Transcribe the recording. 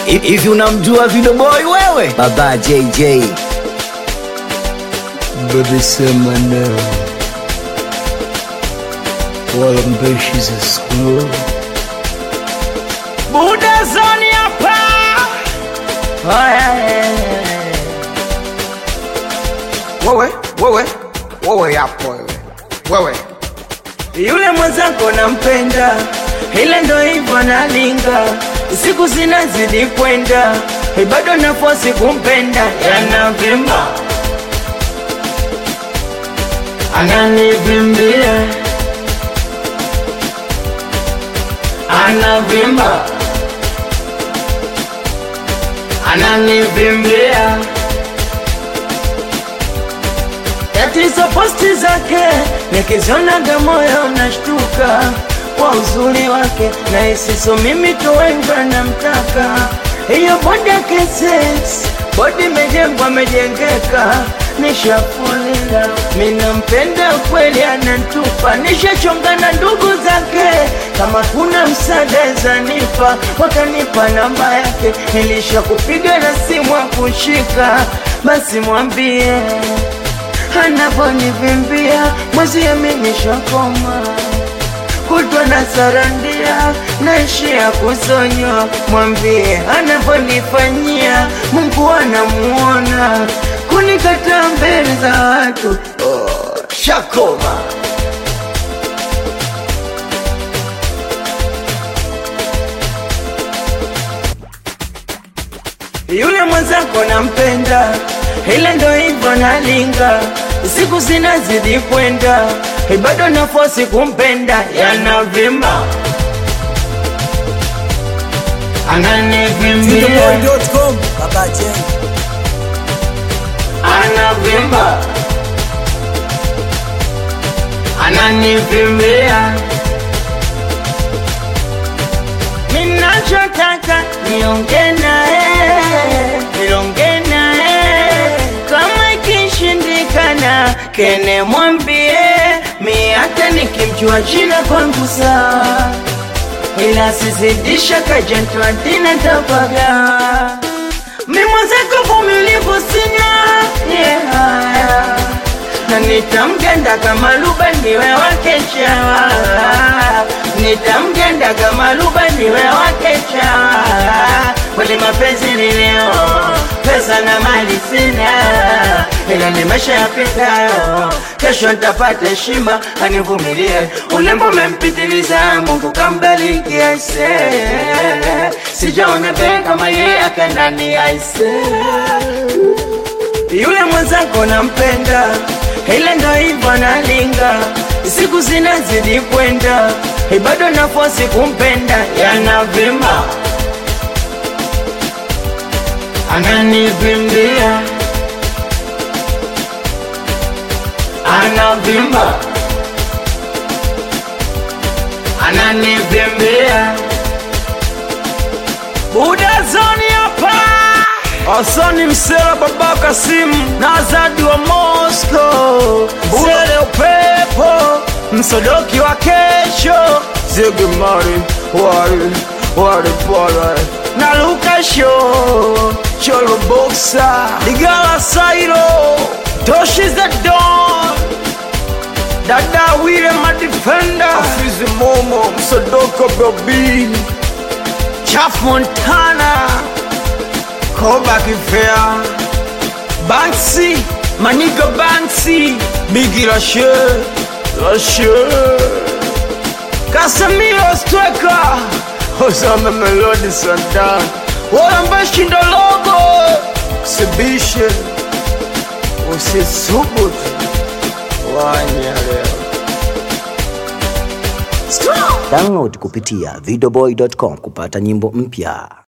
Hivi unamjua Video Boy wewe? Baba JJ. Baby sema no. Wala mbeshi za school. Buda zoni hapa. Wewe hapo wewe. Yule mwenzako nampenda, ile ndo hivyo nalinga. Siku zinazidi kwenda, bado nafosi kumpenda. Yanavimba, ananivimbia, anavimba, ananivimbia. Tatizo posti zake, nikizionaga moyo unashtuka kwa uzuri wake, na hisi mimi tu wengi namtaka. Hiyo body yake sex, body mejengwa mejengeka, nishafulila. Mimi nampenda kweli anantupa, nishachonga na ndugu zake. Kama kuna msaada zanipa, wakanipa namba yake. Nilishakupiga na simu akushika, basi mwambie anaponivimbia mwezi ya mimi shakoma. Kutwa na sarandia, naishia kusonywa. Mwambie anaponifanyia, Mungu anamuona. Kunikata mbele za watu, shakoma. Yule mwenzako nampenda, ile ndo hivyo nalinga. Siku zinazidi kwenda, bado nafosi kumpenda. Yanavimba, ananivimbia, Videoboy.com Baba J. anavimba, ananivimbia. Minachotaka niongee nae, niongee nae. Kama ikishindikana, kene mwambie. Mi hata nikimjua jina kwangu sawa, ila sizidisha kajentu adina tapaga. Mi mwenzako vumilivu sina, yeah. Na nitamgenda kama luba niwe wake chawa. Nitamgenda kama luba niwe wake chawa. Kweli mapenzi ni leo, pesa na mali sina, ila ni maisha yapitayo. Kesho nitapata heshima, anivumilie. Ulembo umempitiliza, Mungu kambariki aise. Sijaona be kama yeye akandani aise. Yule mwenzako nampenda, ile ndo hivyo nalinga. Siku zinazidi kwenda, bado nafosi kumpenda. Yanavimba, ananivimbia, anavimba, ananivimbia. Buda zoni hapa. Asani Msela Baba Kasim na Azadi wa Moscow. Msele upepo, msodoki wa kesho. Ziggy Marley, wari pala Na Luka Show, Cholo Boxer, Ligala Sairo, Toshi the Don, Dada Wile my defender, Afizi Momo, Msadoko Babi, Chaff Montana, Koba Kifea, Banksy, Maniga Banksy, Biggie Lashe, Casemiro Striker, Osama Melody Sandan, Walambashi ndo logo. Sibishe, Usisubutu, Wanyaleo. Download kupitia videoboy.com kupata nyimbo mpya.